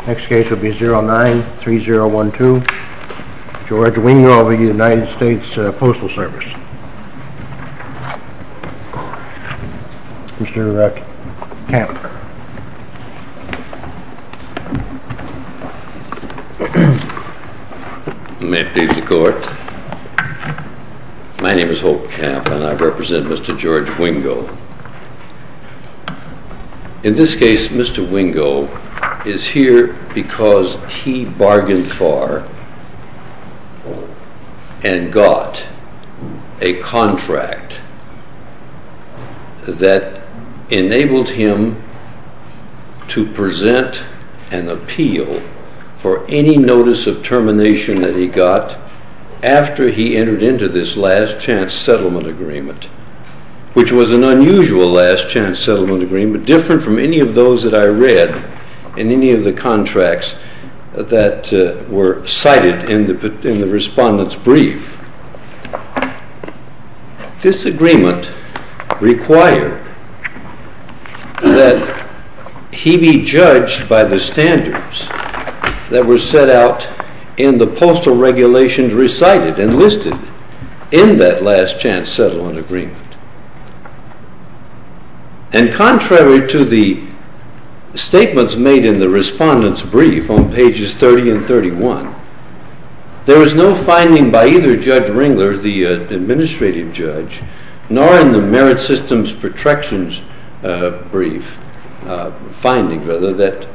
Next case will be 093012, George Wingo of the United States Postal Service. Mr. Camp. May it please the Court. My name is Hope Camp, and I represent Mr. George Wingo. In this case, Mr. Wingo is here because he bargained for and got a contract that enabled him to present an appeal for any notice of termination that he got after he entered into this last chance settlement agreement, which was an unusual last chance settlement agreement, different from any of those that I read in any of the contracts that were cited in the respondent's brief. This agreement required that he be judged by the standards that were set out in the postal regulations recited and listed in that last chance settlement agreement. And contrary to the statements made in the respondent's brief on pages 30 and 31, there was no finding by either Judge Ringler, the administrative judge, nor in the Merit Systems Protections brief, findings rather, that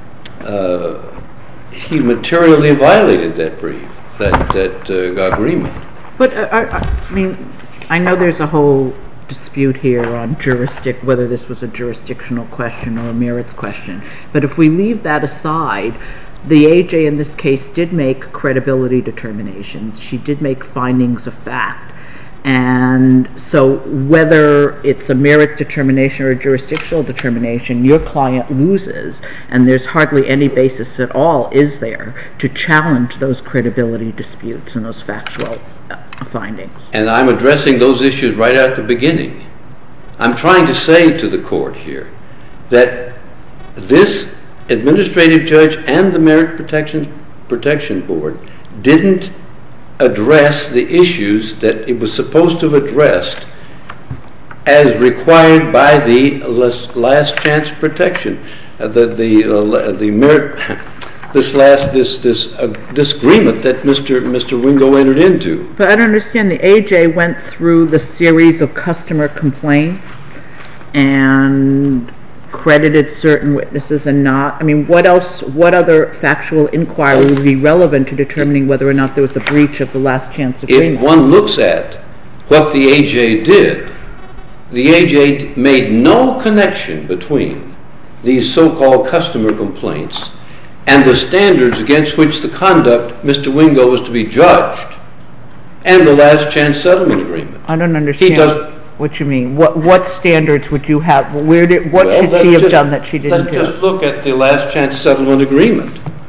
he materially violated that brief, that agreement. But, I mean, I know there's a whole dispute here on whether this was a jurisdictional question or a merits question. But if we leave that aside, the AJ in this case did make credibility determinations. She did make findings of fact. And so whether it's a merits determination or a jurisdictional determination, your client loses, and there's hardly any basis at all, is there, to challenge those credibility disputes and those factual findings. And I'm addressing those issues right at the beginning. I'm trying to say to the Court here that this administrative judge and the Merit Protection Board didn't address the issues that it was supposed to have addressed as required by the last chance protection, the merit, this agreement that Mr. Wingo entered into. But I don't understand. The AJ went through the series of customer complaints and credited certain witnesses and not. I mean, what other factual inquiry would be relevant to determining whether or not there was a breach of the last chance agreement? If one looks at what the AJ did, the AJ made no connection between these so-called customer complaints and the standards against which the conduct Mr. Wingo was to be judged and the last chance settlement agreement. I don't understand what you mean. What standards would you have? What should she have done that she didn't do? Let's just look at the last chance settlement agreement.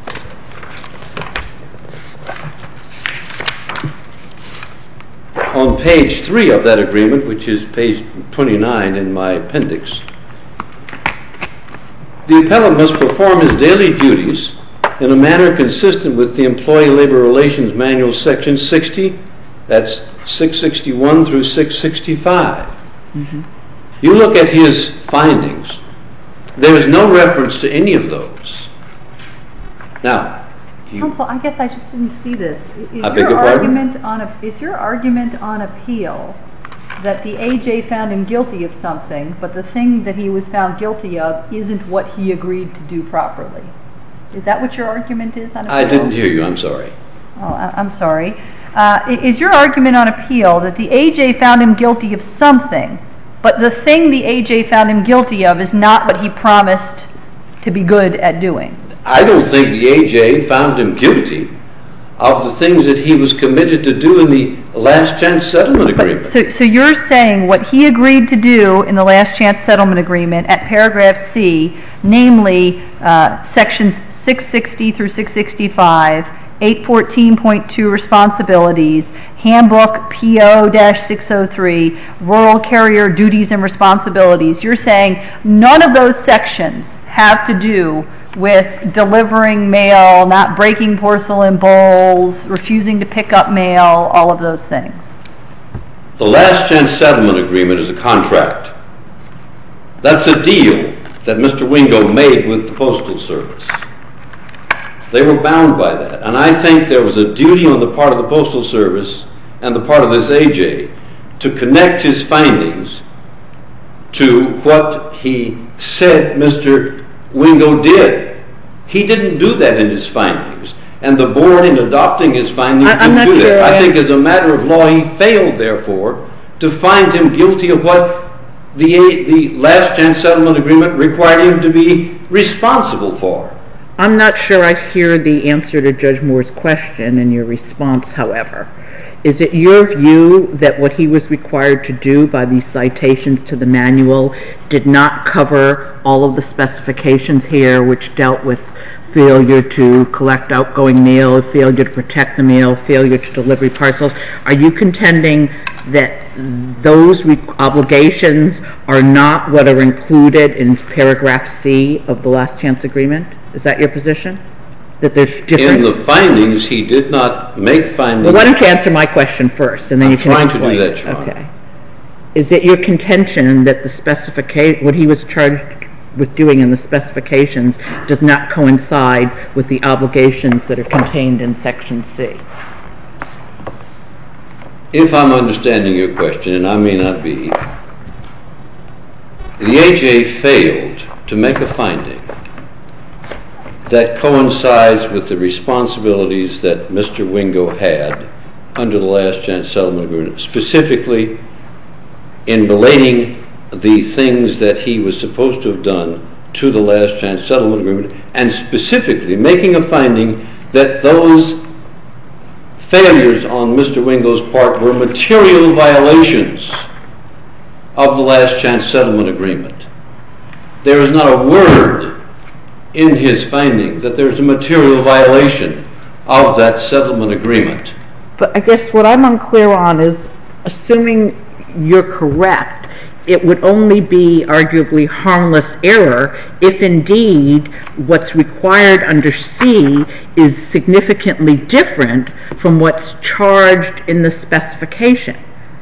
On page 3 of that agreement, which is page 29 in my appendix, the appellant must perform his daily duties in a manner consistent with the Employee Labor Relations Manual, Section 60, that's 661 through 665. Mm-hmm. You look at his findings, there is no reference to any of those. Now, Counsel, I guess I just didn't see this. Is your argument on appeal that the AJ found him guilty of something, but the thing that he was found guilty of isn't what he agreed to do properly? Is that what your argument is on appeal? I didn't hear you. I'm sorry. Oh, I'm sorry. Is your argument on appeal that the AJ found him guilty of something, but the thing the AJ found him guilty of is not what he promised to be good at doing? I don't think the AJ found him guilty of the things that he was committed to do in the last chance settlement agreement. So you're saying what he agreed to do in the last chance settlement agreement at paragraph C, namely sections 660 through 665, 814.2 responsibilities, handbook PO-603, rural carrier duties and responsibilities, you're saying none of those sections have to do with delivering mail, not breaking porcelain bowls, refusing to pick up mail, all of those things? The last chance settlement agreement is a contract. That's a deal that Mr. Wingo made with the Postal Service. They were bound by that. And I think there was a duty on the part of the Postal Service and the part of this AJ to connect his findings to what he said Mr. Wingo did. He didn't do that in his findings. And the board, in adopting his findings, didn't do that. I think as a matter of law, he failed, therefore, to find him guilty of what the last chance settlement agreement required him to be responsible for. I'm not sure I hear the answer to Judge Moore's question in your response, however. Is it your view that what he was required to do by these citations to the manual did not cover all of the specifications here, which dealt with failure to collect outgoing mail, failure to protect the mail, failure to deliver parcels? Are you contending that those obligations are not what are included in paragraph C of the last chance agreement? Is that your position? That there's different... In the findings, he did not make findings... Well, why don't you answer my question first, and then you can explain. I'm trying to do that, Your Honor. Okay. Is it your contention that the what he was charged with doing in the specifications does not coincide with the obligations that are contained in Section C? If I'm understanding your question, and I may not be, the AJ failed to make a finding that coincides with the responsibilities that Mr. Wingo had under the last chance settlement agreement, specifically in relating the things that he was supposed to have done to the last chance settlement agreement, and specifically making a finding that those failures on Mr. Wingo's part were material violations of the last chance settlement agreement. There is not a word in his findings that there's a material violation of that settlement agreement. But I guess what I'm unclear on is, assuming you're correct, it would only be arguably harmless error if indeed what's required under C is significantly different from what's charged in the specification.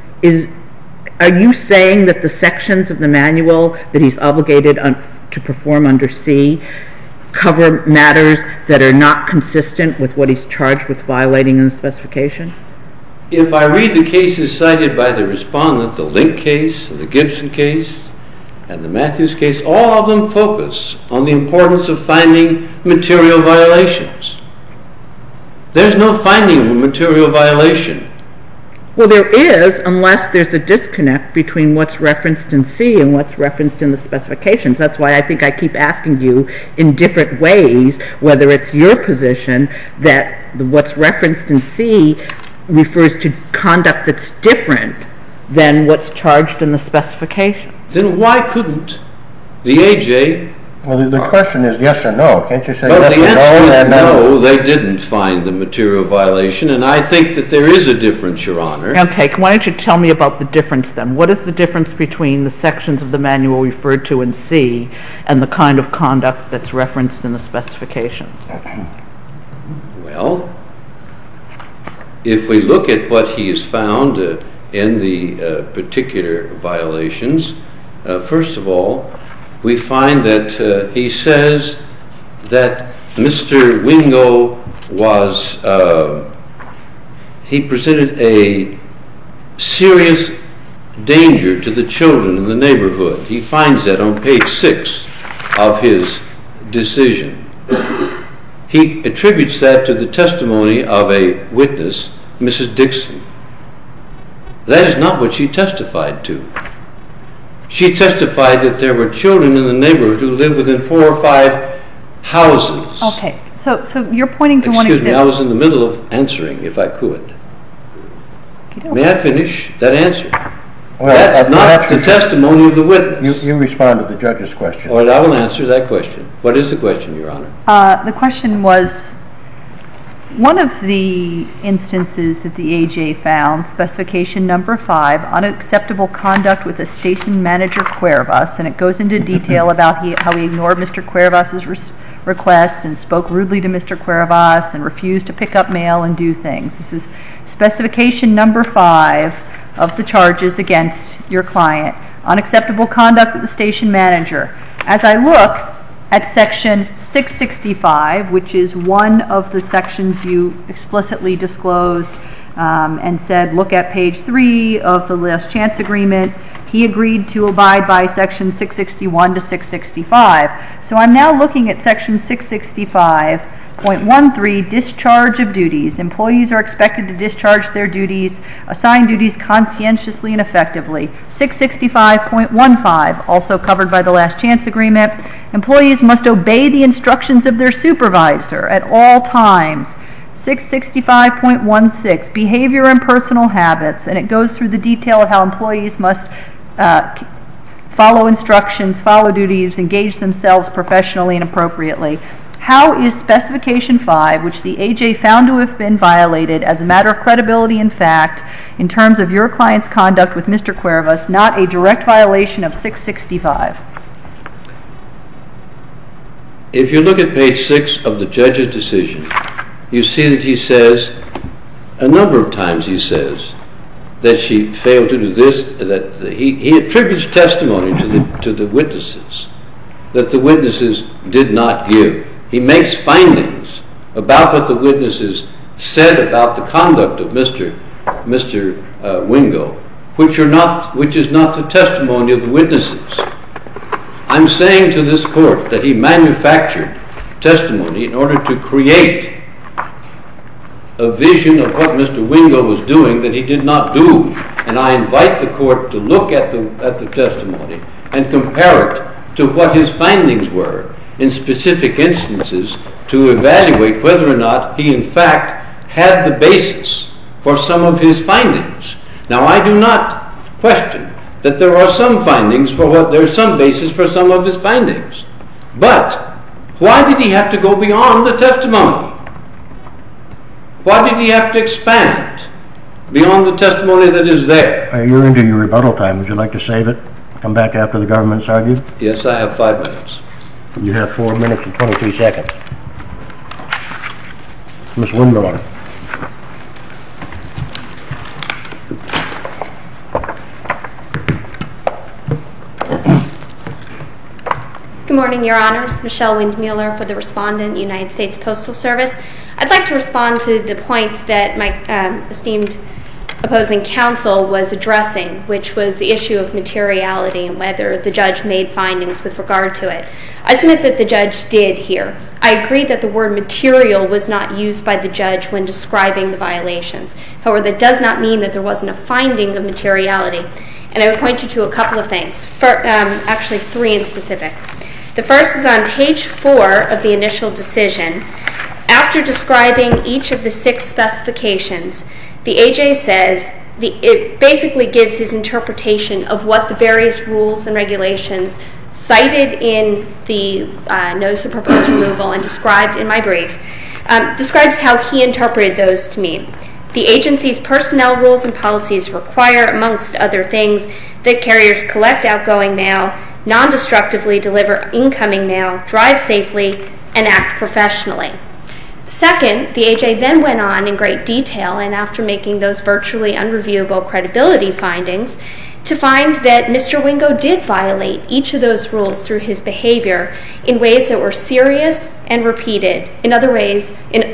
Are you saying that the sections of the manual that he's obligated to perform under C cover matters that are not consistent with what he's charged with violating in the specification? If I read the cases cited by the respondent, the Link case, the Gibson case, and the Matthews case, all of them focus on the importance of finding material violations. There's no finding of a material violation. Well, there is, unless there's a disconnect between what's referenced in C and what's referenced in the specifications. That's why I think I keep asking you in different ways whether it's your position that what's referenced in C refers to conduct that's different than what's charged in the specification. Then why couldn't the AJ... Well, the question is yes or no. Can't you say well, yes the or answer no? is no, they didn't find the material violation, and I think that there is a difference, Your Honor. Okay, why don't you tell me about the difference then? What is the difference between the sections of the manual referred to in C and the kind of conduct that's referenced in the specifications? Well, if we look at what he has found in the particular violations, first of all, we find that he says that Mr. Wingo was, he presented a serious danger to the children in the neighborhood. He finds that on page 6 of his decision. He attributes that to the testimony of a witness, Mrs. Dixon. That is not what she testified to. She testified that there were children in the neighborhood who lived within 4 or 5 houses. Okay, so you're pointing to one... Excuse me, I was in the middle of answering, if I could. May I finish that answer? Well, that's not the testimony of the witness. You respond to the judge's question. All right, I will answer that question. What is the question, Your Honor? The question was, one of the instances that the AJ found, specification number 5, unacceptable conduct with a station manager, Cuervas, and it goes into detail about how he ignored Mr. Cuervas's requests and spoke rudely to Mr. Cuervas and refused to pick up mail and do things. This is specification number 5 of the charges against your client. Unacceptable conduct with the station manager. As I look at section 665, which is one of the sections you explicitly disclosed and said, look at page 3 of the last chance agreement, he agreed to abide by section 661 to 665. So I'm now looking at section 665.13, discharge of duties. Employees are expected to discharge their duties, assign duties conscientiously and effectively. 665.15, also covered by the last chance agreement. Employees must obey the instructions of their supervisor at all times. 665.16, behavior and personal habits, and it goes through the detail of how employees must follow instructions, follow duties, engage themselves professionally and appropriately. How is specification 5, which the AJ found to have been violated as a matter of credibility and fact in terms of your client's conduct with Mr. Cuervas, not a direct violation of 665? If you look at page 6 of the judge's decision, you see that he says, a number of times he says, that she failed to do this, that he attributes testimony to the witnesses, that the witnesses did not give. He makes findings about what the witnesses said about the conduct of Mr. Wingo, which is not the testimony of the witnesses. I'm saying to this court that he manufactured testimony in order to create a vision of what Mr. Wingo was doing that he did not do. And I invite the court to look at the testimony and compare it to what his findings were in specific instances to evaluate whether or not he in fact had the basis for some of his findings. Now, I do not question that there are some findings there's some basis for some of his findings. But why did he have to go beyond the testimony? Why did he have to expand beyond the testimony that is there? You're into your rebuttal time. Would you like to save it? Come back after the government's argued? Yes, I have 5 minutes. You have 4 minutes and 22 seconds. Ms. Windmiller. Good morning, Your Honors. Michelle Windmuller for the respondent, United States Postal Service. I'd like to respond to the point that my esteemed opposing counsel was addressing, which was the issue of materiality and whether the judge made findings with regard to it. I submit that the judge did here. I agree that the word material was not used by the judge when describing the violations. However, that does not mean that there wasn't a finding of materiality. And I would point you to a couple of things, actually 3 in specific. The first is on page 4 of the initial decision. After describing each of the 6 specifications, the AJ says it basically gives his interpretation of what the various rules and regulations cited in the notice of proposed removal and described in my brief, describes how he interpreted those to mean. The agency's personnel rules and policies require, amongst other things, that carriers collect outgoing mail, non-destructively deliver incoming mail, drive safely, and act professionally. Second, the AJ then went on in great detail, and after making those virtually unreviewable credibility findings, to find that Mr. Wingo did violate each of those rules through his behavior in ways that were serious and repeated. In other words,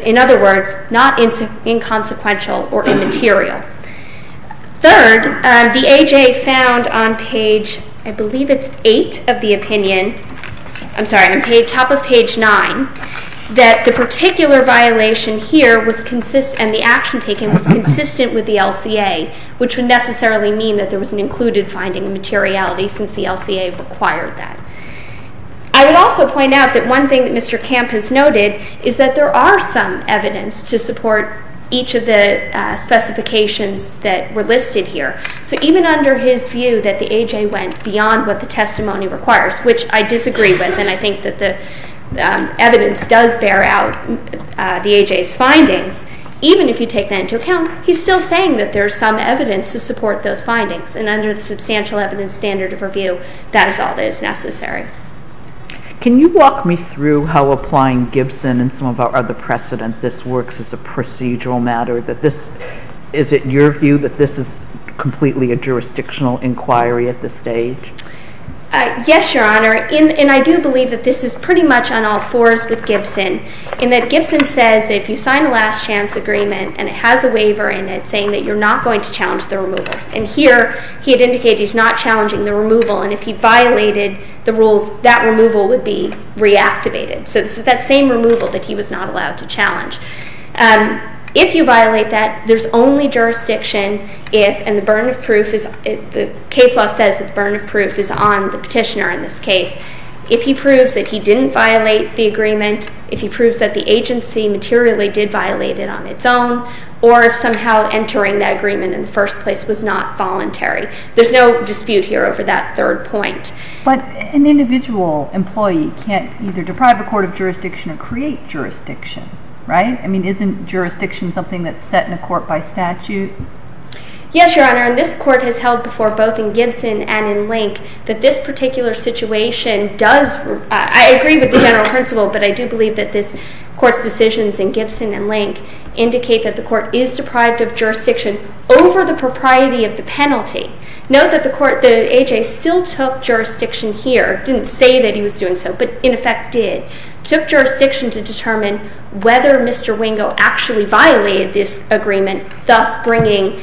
not inconsequential or immaterial. Third, the AJ found on page, I believe it's 8 of the opinion, on top of page 9, that the particular violation here was and the action taken was consistent with the LCA, which would necessarily mean that there was an included finding of materiality since the LCA required that. I would also point out that one thing that Mr. Camp has noted is that there are some evidence to support each of the specifications that were listed here. So even under his view that the AJ went beyond what the testimony requires, which I disagree with, and I think that the evidence does bear out the AJ's findings, even if you take that into account, he's still saying that there's some evidence to support those findings. And under the substantial evidence standard of review, that is all that is necessary. Can you walk me through how applying Gibson and some of our other precedent, this works as a procedural matter, that this, is it your view that this is completely a jurisdictional inquiry at this stage? Yes, Your Honor, and I do believe that this is pretty much on all fours with Gibson, in that Gibson says if you sign a last chance agreement and it has a waiver in it saying that you're not going to challenge the removal, and here he had indicated he's not challenging the removal, and if he violated the rules, that removal would be reactivated. So this is that same removal that he was not allowed to challenge. If you violate that, there's only jurisdiction if, and the burden of proof is, the case law says that the burden of proof is on the petitioner in this case. If he proves that he didn't violate the agreement, if he proves that the agency materially did violate it on its own, or if somehow entering that agreement in the first place was not voluntary. There's no dispute here over that third point. But an individual employee can't either deprive a court of jurisdiction or create jurisdiction. Right? I mean, isn't jurisdiction something that's set in a court by statute? Yes, Your Honor, and this court has held before, both in Gibson and in Link, that this particular situation does, I agree with the general principle, but I do believe that this court's decisions in Gibson and Link indicate that the court is deprived of jurisdiction over the propriety of the penalty. Note that the AJ still took jurisdiction here, didn't say that he was doing so, but in effect did. Took jurisdiction to determine whether Mr. Wingo actually violated this agreement, thus bringing,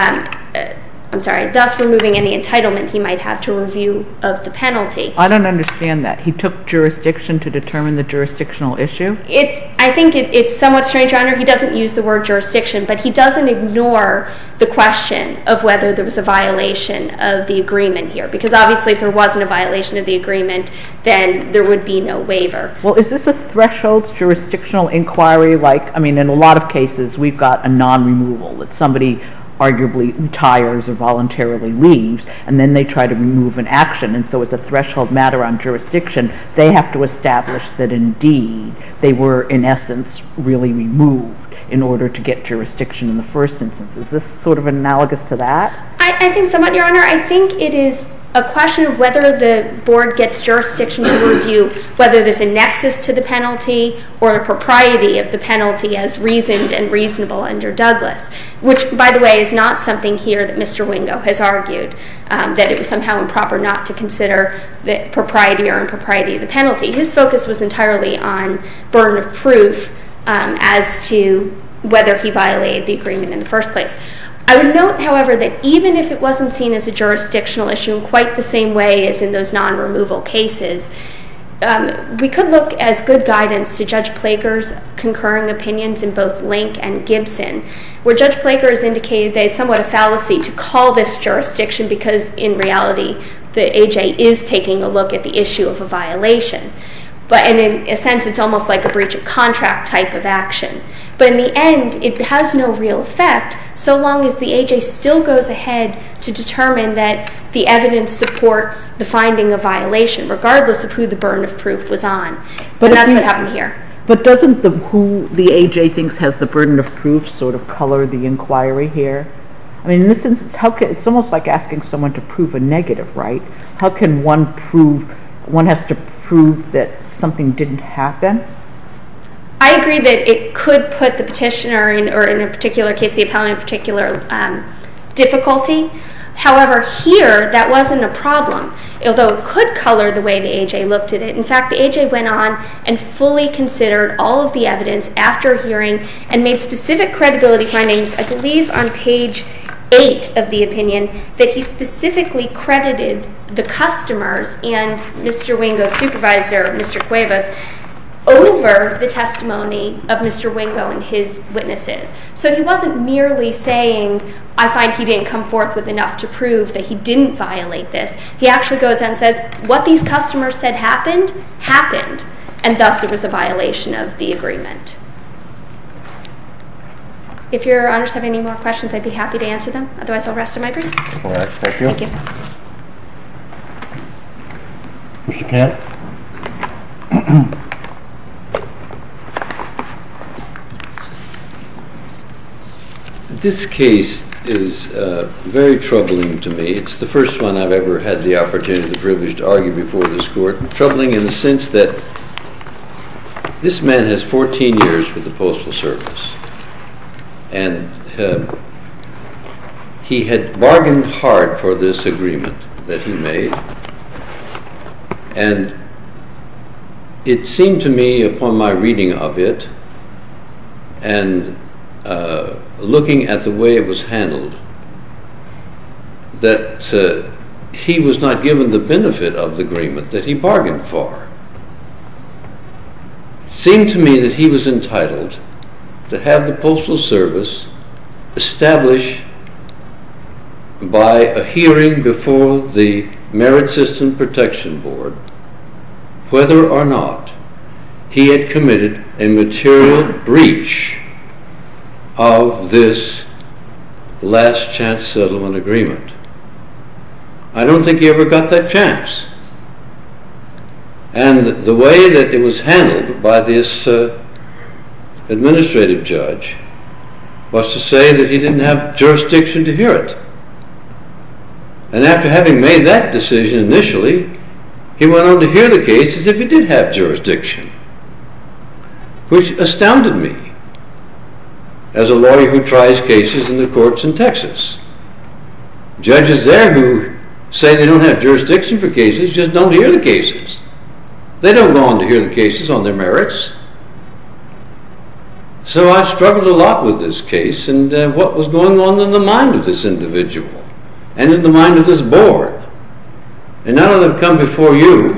thus removing any entitlement he might have to review of the penalty. I don't understand that. He took jurisdiction to determine the jurisdictional issue? I think it's somewhat strange, Your Honor. He doesn't use the word jurisdiction, but he doesn't ignore the question of whether there was a violation of the agreement here, because obviously if there wasn't a violation of the agreement, then there would be no waiver. Well, is this a threshold jurisdictional inquiry? Like, I mean, in a lot of cases, we've got a non-removal, that somebody arguably retires or voluntarily leaves, and then they try to remove an action, and so it's a threshold matter on jurisdiction. They have to establish that indeed they were, in essence, really removed in order to get jurisdiction in the first instance. Is this sort of analogous to that? I think somewhat, Your Honor. I think it is a question of whether the board gets jurisdiction to review whether there's a nexus to the penalty or a propriety of the penalty as reasoned and reasonable under Douglas, which, by the way, is not something here that Mr. Wingo has argued, that it was somehow improper not to consider the propriety or impropriety of the penalty. His focus was entirely on burden of proof as to whether he violated the agreement in the first place. I would note, however, that even if it wasn't seen as a jurisdictional issue in quite the same way as in those non-removal cases, we could look as good guidance to Judge Plager's concurring opinions in both Link and Gibson, where Judge Plager has indicated that it's somewhat a fallacy to call this jurisdiction because, in reality, the AJ is taking a look at the issue of a violation. And in a sense, it's almost like a breach of contract type of action. But in the end, it has no real effect so long as the AJ still goes ahead to determine that the evidence supports the finding of violation, regardless of who the burden of proof was on. And that's what happened here. But doesn't who the AJ thinks has the burden of proof sort of color the inquiry here? I mean, in this instance, it's almost like asking someone to prove a negative, right? How can one has to prove that something didn't happen? I agree that it could put the petitioner in, or in a particular case, the appellant in particular, difficulty. However, here, that wasn't a problem, although it could color the way the AJ looked at it. In fact, the AJ went on and fully considered all of the evidence after hearing and made specific credibility findings, I believe on page 8 of the opinion, that he specifically credited the customers and Mr. Wingo's supervisor, Mr. Cuevas, over the testimony of Mr. Wingo and his witnesses. So he wasn't merely saying, I find he didn't come forth with enough to prove that he didn't violate this. He actually goes out and says, what these customers said happened, happened, and thus it was a violation of the agreement. If your honors have any more questions, I'd be happy to answer them. Otherwise, I'll rest on my brief. All right, thank you. Thank you. Mr. Kent? This case is very troubling to me. It's the first one I've ever had the opportunity, the privilege to argue before this court. Troubling in the sense that this man has 14 years with the Postal Service, and he had bargained hard for this agreement that he made, and it seemed to me upon my reading of it and looking at the way it was handled that he was not given the benefit of the agreement that he bargained for. It seemed to me that he was entitled to have the Postal Service establish by a hearing before the Merit System Protection Board whether or not he had committed a material breach of this last chance settlement agreement. I don't think he ever got that chance. And the way that it was handled by this administrative judge was to say that he didn't have jurisdiction to hear it. And after having made that decision initially, he went on to hear the case as if he did have jurisdiction, which astounded me as a lawyer who tries cases in the courts in Texas. Judges there who say they don't have jurisdiction for cases just don't hear the cases. They don't go on to hear the cases on their merits. So I struggled a lot with this case and what was going on in the mind of this individual and in the mind of this board. And now that I've come before you,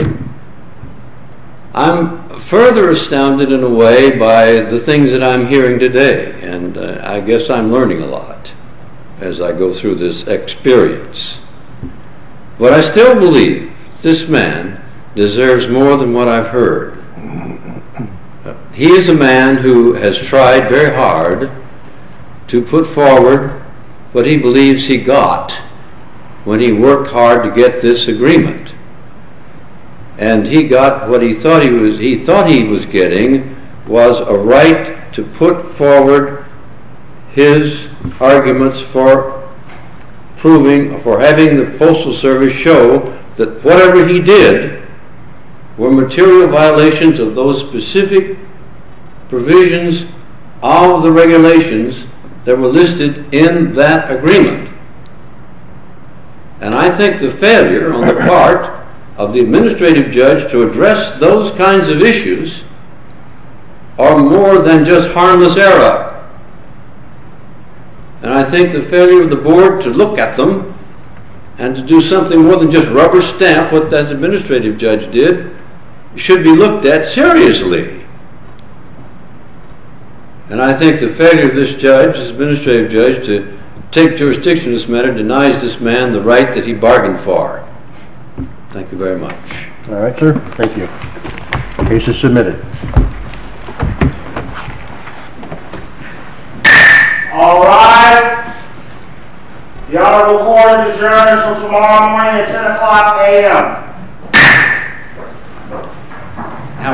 I'm further astounded in a way by the things that I'm hearing today, and I guess I'm learning a lot as I go through this experience. But I still believe this man deserves more than what I've heard. He is a man who has tried very hard to put forward what he believes he got when he worked hard to get this agreement. And he got what he thought he was getting was a right to put forward his arguments for proving, for having the Postal Service show that whatever he did were material violations of those specific provisions of the regulations that were listed in that agreement. And I think the failure on the part of the administrative judge to address those kinds of issues are more than just harmless error. And I think the failure of the board to look at them and to do something more than just rubber stamp what that administrative judge did should be looked at seriously. And I think the failure of this judge, this administrative judge, to take jurisdiction in this matter denies this man the right that he bargained for. Thank you very much. All right, sir. Thank you. Case is submitted. All rise. The Honorable Court is adjourned until tomorrow morning at 10 o'clock a.m.